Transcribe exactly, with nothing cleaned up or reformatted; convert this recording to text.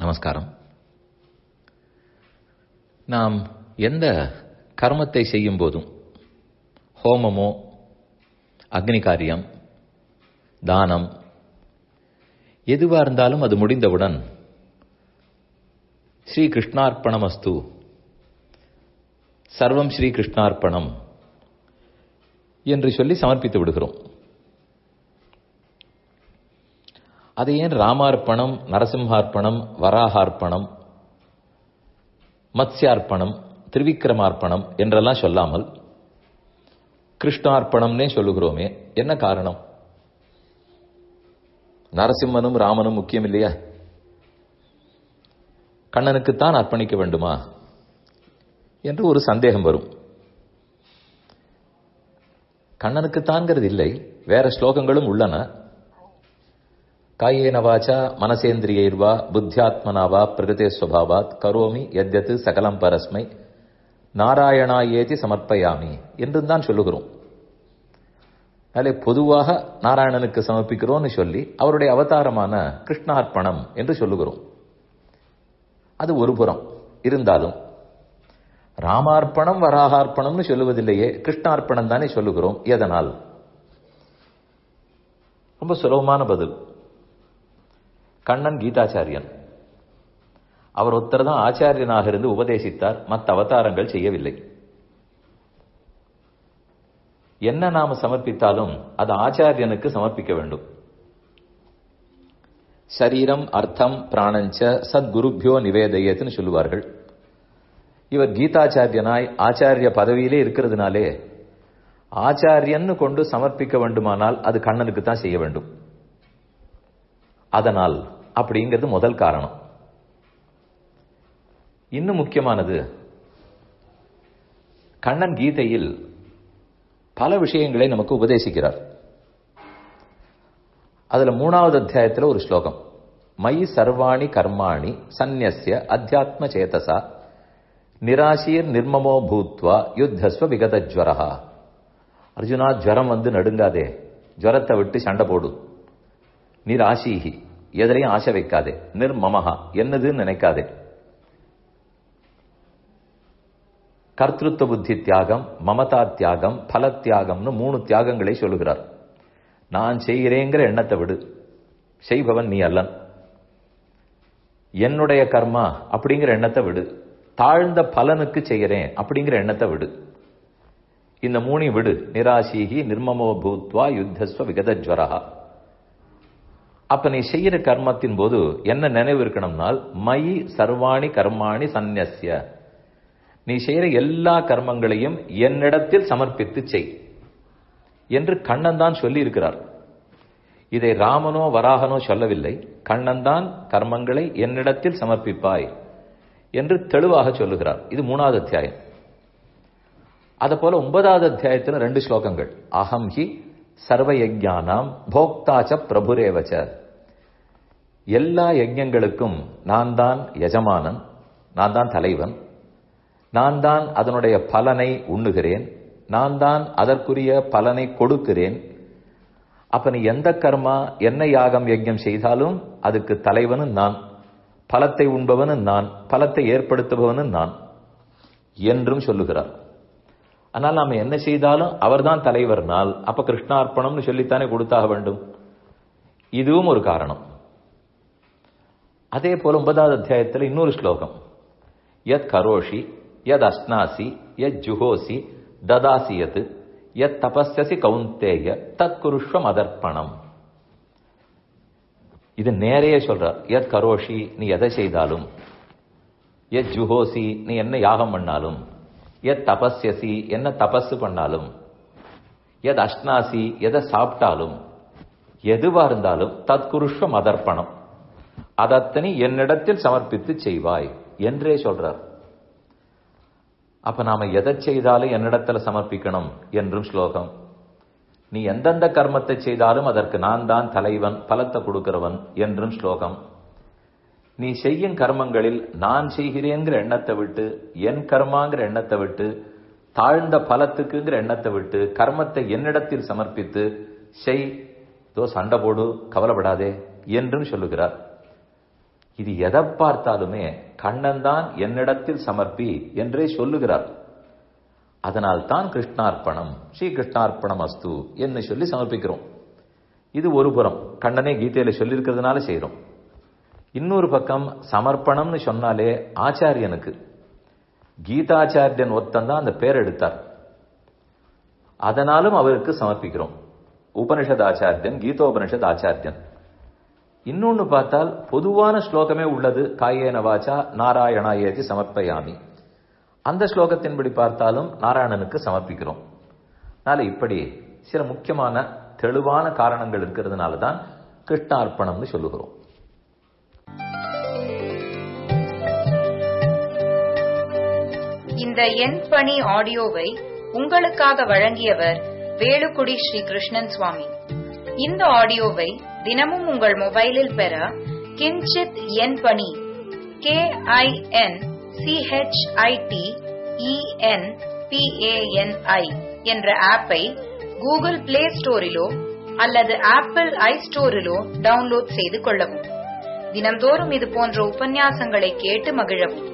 நமஸ்காரம். நாம் எந்த கர்மத்தை செய்யும் போதும், ஹோமமோ, அக்னி காரியம், தானம், எதுவாக இருந்தாலும் அது முடிந்தவுடன் ஸ்ரீ கிருஷ்ணார்ப்பணமஸ்து, சர்வம் ஸ்ரீ கிருஷ்ணார்ப்பணம் என்று சொல்லி சமர்ப்பித்து விடுகிறோம். அது ஏன் ராமார்ப்பணம், நரசிம்ஹார்ப்பணம், வராகார்ப்பணம், மத்ஸ்யார்ப்பணம், திரிவிக்ரமார்ப்பணம் என்றெல்லாம் சொல்லாமல் கிருஷ்ணார்ப்பணம்னே சொல்லுகிறோமே, என்ன காரணம்? நரசிம்மனும் ராமனும் முக்கியம் இல்லையா? கண்ணனுக்குத்தான் அர்ப்பணிக்க வேண்டுமா என்று ஒரு சந்தேகம் வரும். கண்ணனுக்குத்தான்கிறது இல்லை, வேற ஸ்லோகங்களும் உள்ளன. காயேன வாசா மனசேந்திரியைர்வா புத்தியாத்மனாவா பிரகிருதே ஸ்வபாவாத் கரோமி யத்யத் சகலம் பரஸ்மை நாராயணாயேதி சமர்ப்பயாமி என்று தான் சொல்லுகிறோம். அதிலே பொதுவாக நாராயணனுக்கு சமர்ப்பிக்கிறோம்னு சொல்லி அவருடைய அவதாரமான கிருஷ்ணார்ப்பணம் என்று சொல்லுகிறோம். அது ஒரு புறம் இருந்தாலும் ராமார்ப்பணம், வராகார்ப்பணம்னு சொல்லுவதில்லையே, கிருஷ்ணார்ப்பணம் தானே சொல்லுகிறோம். எதனால்? ரொம்ப சுலபமான பதில். கண்ணன் கீதாச்சாரியன். அவர் ஒருத்தர் தான் ஆச்சாரியனாக இருந்து உபதேசித்தார், மற்ற அவதாரங்கள் செய்யவில்லை. என்ன நாம சமர்ப்பித்தாலும் அது ஆச்சாரியனுக்கு சமர்ப்பிக்க வேண்டும். சரீரம் அர்த்தம் பிராணஞ்ச சத்குருபியோ நிவேதயத்துன்னு சொல்லுவார்கள். இவர் கீதாச்சாரியனாய் ஆச்சாரிய பதவியிலே இருக்கிறதுனாலே ஆச்சாரியன்னு கொண்டு சமர்ப்பிக்க வேண்டுமானால் அது கண்ணனுக்கு தான் செய்ய வேண்டும். அதனால் அப்படிங்கிறது முதல் காரணம். இன்னும் முக்கியமானது, கண்ணன் கீதையில் பல விஷயங்களை நமக்கு உபதேசிக்கிறார். அதுல மூணாவது அத்தியாயத்தில் ஒரு ஸ்லோகம், மயி சர்வாணி கர்மாணி சந்நியஸ்ய அத்தியாத்ம சேதசா நிராசீர் நிர்மமோ பூத்வா யுத்தஸ்வ விகதஜ்வரஹா. அர்ஜுனா, ஜுவரம் வந்து நடுங்காதே, ஜுவரத்தை விட்டு சண்டை போடு. நிராசீஹி, எதிரையும் ஆசை வைக்காதே. நிர்மமஹா, என்னதுன்னு நினைக்காதே. கர்த்திருவ புத்தி தியாகம், மமதா தியாகம், பல தியாகம்னு மூணு தியாகங்களை சொல்லுகிறார். நான் செய்கிறேங்கிற எண்ணத்தை விடு, செய்பவன் நீ அல்லன். என்னுடைய கர்மா அப்படிங்கிற எண்ணத்தை விடு, தாழ்ந்த பலனுக்கு செய்கிறேன் அப்படிங்கிற எண்ணத்தை விடு. இந்த மூணி விடு. நிராசீஹி நிர்மமோ பூத்வா யுத்தஸ்வ விகதஜ்வரஹா. அப்ப நீ செய்யற கர்மத்தின் போது என்ன நினைவு இருக்கணும்னால், மயி சர்வாணி கர்மாணி சந்நியஸ்ய, நீ செய்யற எல்லா கர்மங்களையும் என்னிடத்தில் சமர்ப்பித்து செய் என்று கண்ணன் தான் சொல்லி இருக்கிறார். இதை ராமனோ வராகனோ சொல்லவில்லை. கண்ணன் தான் கர்மங்களை என்னிடத்தில் சமர்ப்பிப்பாய் என்று தெளிவாக சொல்லுகிறார். இது மூணாவது அத்தியாயம். அத போல ஒன்பதாவது அத்தியாயத்தில் ரெண்டு ஸ்லோகங்கள், அகம் ஹி சர்வ யஜ்ஞானாம் போக்தாச்ச பிரபுரேவச்ச. எல்லா யஜ்ஞங்களுக்கும் நான் தான் எஜமானன், நான் தான் தலைவன், நான் தான் அதனுடைய பலனை உண்ணுகிறேன், நான் தான் அதற்குரிய பலனை கொடுக்கிறேன். அப்ப நீ எந்த கர்மா, என்ன யாகம் யஜ்ஞம் செய்தாலும் அதுக்கு தலைவனும் நான், பலத்தை உண்பவனும் நான், பலத்தை ஏற்படுத்துபவனும் நான் என்றும் சொல்லுகிறார். ஆனால் நாம என்ன செய்தாலும் அவர்தான் தலைவர்னால் அப்ப கிருஷ்ணார்ப்பணம்னு சொல்லித்தானே கொடுத்தாக வேண்டும். இதுவும் ஒரு காரணம். அதே போல ஒன்பதாவது அத்தியாயத்தில் இன்னொரு ஸ்லோகம், யத் கரோஷி யத் அஸ்னாசி யத் ஜுஹோசி ததாசியத் யத் தபஸ்யசி கௌந்தேய தத் குருஷ்வம் அதர்ப்பணம். இது நேரையே சொல்றார். யத் கரோஷி, நீ எதை செய்தாலும், யத் ஜுஹோசி, நீ என்ன யாகம் பண்ணாலும், யத் தபஸ்யசி, என்ன தபஸ் பண்ணாலும், யத் அஷ்னாசி, எதை சாப்பிட்டாலும், எதுவா இருந்தாலும் தத்குருஷ்வம் அதர்ப்பணம், அதத்தனி என்னிடத்தில் சமர்ப்பித்து செய்வாய் என்றே சொல்றார். அப்ப நாம எதை செய்தாலும் என்னிடத்தில் சமர்ப்பிக்கணும் என்றும் ஸ்லோகம். நீ எந்தெந்த கர்மத்தை செய்தாலும் அதற்கு நான் தான் தலைவன், பலத்தை கொடுக்கிறவன் என்றும் ஸ்லோகம். நீ செய்யும் கர்மங்களில் நான் செய்கிறேங்கிற எண்ணத்தை விட்டு, என் கர்மாங்கிற எண்ணத்தை விட்டு, தாழ்ந்த பலத்துக்குங்கிற எண்ணத்தை விட்டு கர்மத்தை என்னிடத்தில் சமர்ப்பித்து செய், தோ சண்டை போடு, கவலைப்படாதே என்றும் சொல்லுகிறார். இது எதை பார்த்தாலுமே கண்ணன் தான் என்னிடத்தில் சமர்ப்பி என்றே சொல்லுகிறார். அதனால் தான் கிருஷ்ணார்ப்பணம், ஸ்ரீ கிருஷ்ணார்ப்பணம் அஸ்து என்று சொல்லி சமர்ப்பிக்கிறோம். இது ஒரு புறம் கண்ணனே கீதையில சொல்லியிருக்கிறதுனால செய்யறோம். இன்னொரு பக்கம் சமர்ப்பணம்னு சொன்னாலே ஆச்சாரியனுக்கு, கீதாச்சாரியன் ஒத்தந்தான் அந்த பேர் எடுத்தார், அதனாலும் அவருக்கு சமர்ப்பிக்கிறோம். உபனிஷத் ஆச்சாரியன், கீதோபனிஷத் ஆச்சாரியன். இன்னொன்னு பார்த்தால் பொதுவான ஸ்லோகமே உள்ளது, காயேன வாச்சா நாராயணாயேதி சமர்ப்பயாமி. அந்த ஸ்லோகத்தின்படி பார்த்தாலும் நாராயணனுக்கு சமர்ப்பிக்கிறோம். அதனால இப்படி சில முக்கியமான தெளிவான காரணங்கள் இருக்கிறதுனால தான் கிருஷ்ணார்ப்பணம்னு சொல்லுகிறோம். இந்த என் பணி ஆடியோவை உங்களுக்காக வழங்கியவர் வேலுக்குடி ஸ்ரீ கிருஷ்ணன் சுவாமி. இந்த ஆடியோவை தினமும் உங்கள் மொபைலில் பெற Kinchit En Pani K I N C H I T E N P A N I என்ற ஆப்பை கூகுள் பிளே ஸ்டோரிலோ அல்லது ஆப்பிள் ஐ ஸ்டோரிலோ டவுன்லோட் செய்து கொள்ளவும். தினம்தோறும் இது போன்ற உபன்யாசங்களை கேட்டு மகிழவும்.